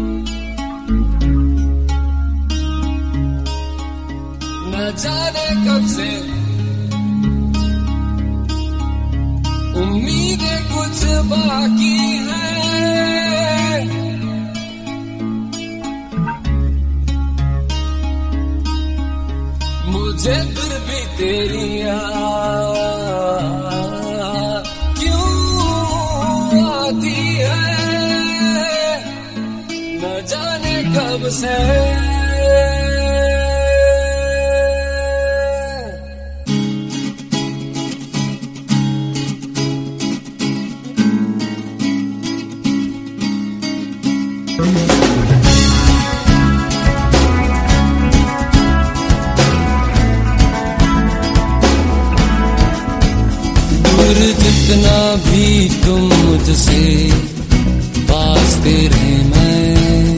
न जाने कब से उम्मीदें कुछ बाकी है, मुझे फिर भी तेरी याद क्यों आती है, न जाने कब से। दूर जितना भी तुम मुझसे पास तेरे मैं,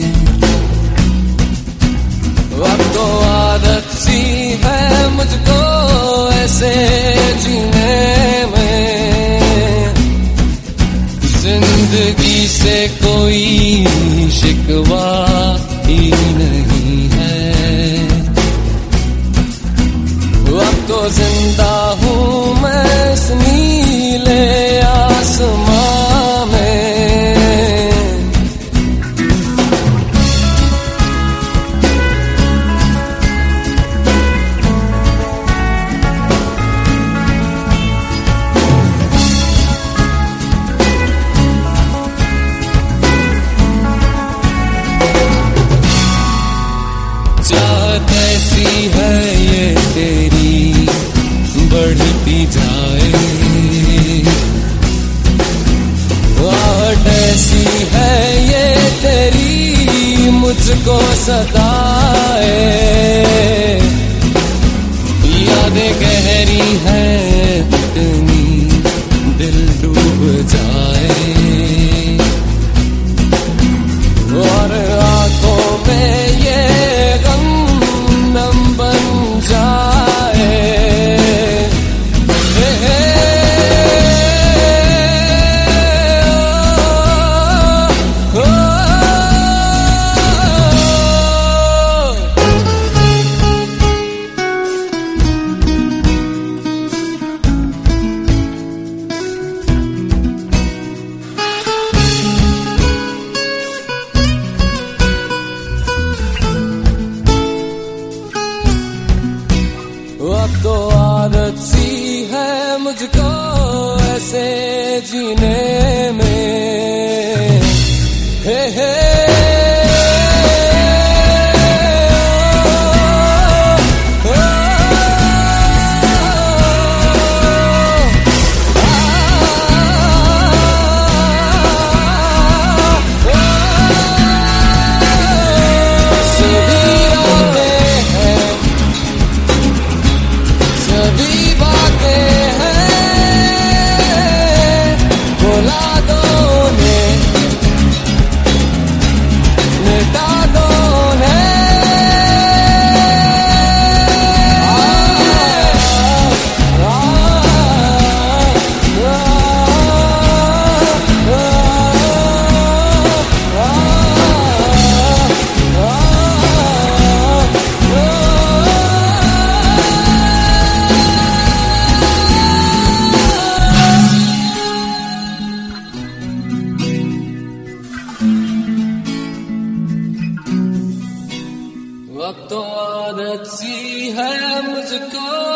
अब तो आदत सी है मुझको ऐसे जीने में, जिंदगी से कोई शिकवा ही नहीं है, अब तो जिंदा हूँ मैं इस नीले आसमां में। चाहत ऐसी है ये तेरी बढ़ती जाए, वाट ऐसी है ये तेरी मुझको सताए, यादें गहरी हैं इतनी दिल डूब जाए, और आंखों में ये गम नम बन जाए। अब तो आदत सी है मुझको ऐसे जीने में, हे हे अब तो आदत सी है मुझको